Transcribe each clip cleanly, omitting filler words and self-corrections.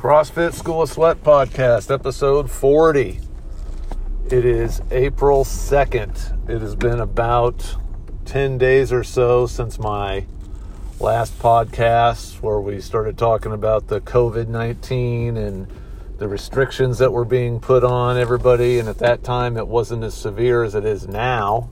CrossFit School of Sweat Podcast, episode 40. It is April 2nd. It has been about 10 days or so since my last podcast where we started talking about the COVID-19 and the restrictions that were being put on everybody. And at that time, it wasn't as severe as it is now.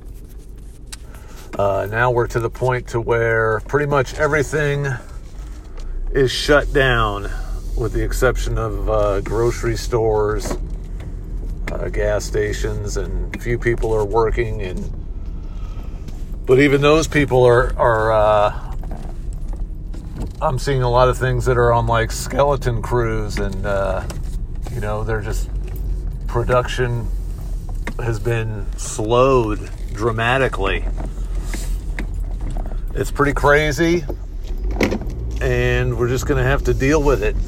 Now we're to the point to where pretty much everything is shut down, with the exception of grocery stores, gas stations, and a few people are working. But even those people are I'm seeing a lot of things that are on like skeleton crews, and they're just, production has been slowed dramatically. It's pretty crazy, and we're just going to have to deal with it.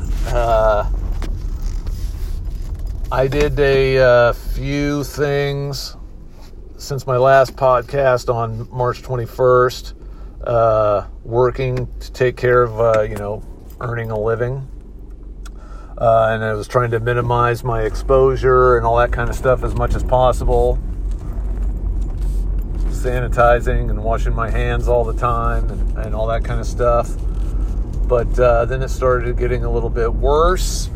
I did a few things since my last podcast on March 21st, working to take care of, earning a living. And I was trying to minimize my exposure and all that kind of stuff as much as possible. Sanitizing and washing my hands all the time and all that kind of stuff. But then it started getting a little bit worse.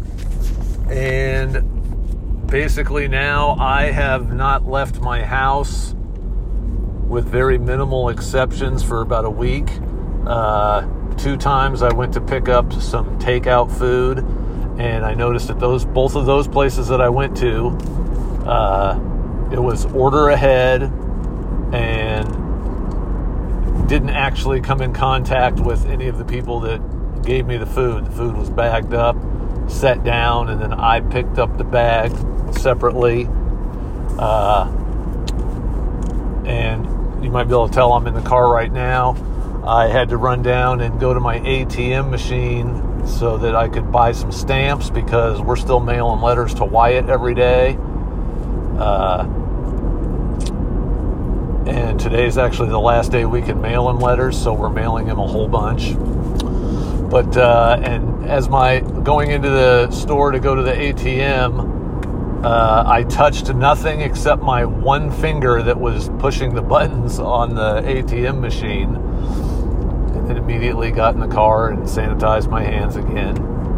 And basically now I have not left my house, with very minimal exceptions, for about a week. 2 times I went to pick up some takeout food, and I noticed that both of those places that I went to, it was order ahead and didn't actually come in contact with any of the people that gave me the food. The food was bagged up, set down, and then I picked up the bag separately. And you might be able to tell I'm in the car right now. I had to run down and go to my ATM machine so that I could buy some stamps, because we're still mailing letters to Wyatt every day. And today's actually the last day we can mail him letters, so we're mailing him a whole bunch. But and as my going into the store to go to the ATM, I touched nothing except my one finger that was pushing the buttons on the ATM machine, and then immediately got in the car and sanitized my hands again.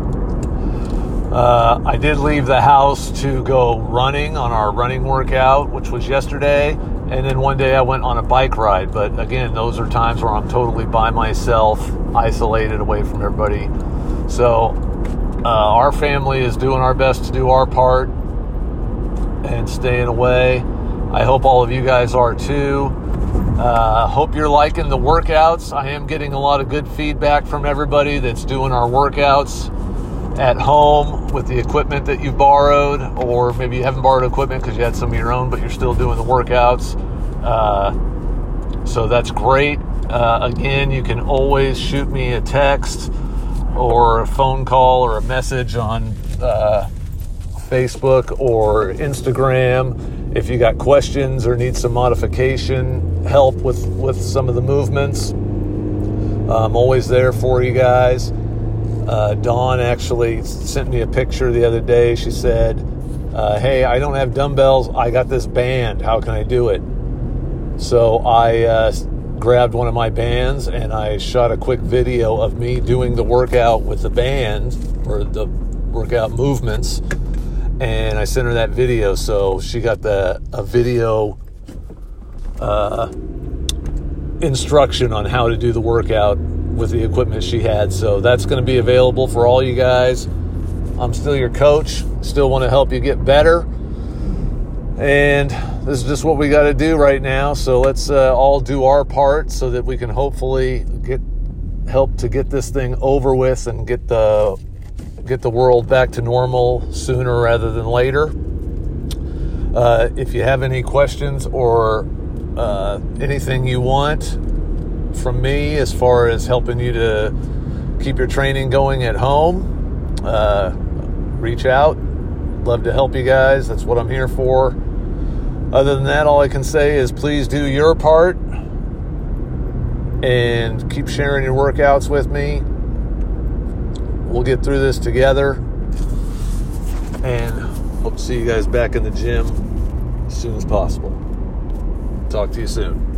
I did leave the house to go running on our running workout, which was yesterday. And then one day I went on a bike ride. But again, those are times where I'm totally by myself, isolated away from everybody. So our family is doing our best to do our part and staying away. I hope all of you guys are too. Hope you're liking the workouts. I am getting a lot of good feedback from everybody that's doing our workouts at home with the equipment that you borrowed, or maybe you haven't borrowed equipment because you had some of your own, but you're still doing the workouts. So that's great. Again, you can always shoot me a text or a phone call or a message on Facebook or Instagram if you got questions or need some modification help with some of the movements. I'm always there for you guys. Dawn actually sent me a picture the other day. She said, hey, I don't have dumbbells. I got this band. How can I do it? So I grabbed one of my bands and I shot a quick video of me doing the workout with the band, or the workout movements, and I sent her that video. So she got a video instruction on how to do the workout with the equipment she had. So that's going to be available for all you guys. I'm still your coach, still want to help you get better, and this is just what we got to do right now. So let's all do our part so that we can hopefully help to get this thing over with and get the world back to normal sooner rather than later. If you have any questions or anything you want from me as far as helping you to keep your training going at home, reach out. Love to help you guys. That's what I'm here for. Other than that, all I can say is please do your part and keep sharing your workouts with me. We'll get through this together. And hope to see you guys back in the gym as soon as possible. Talk to you soon.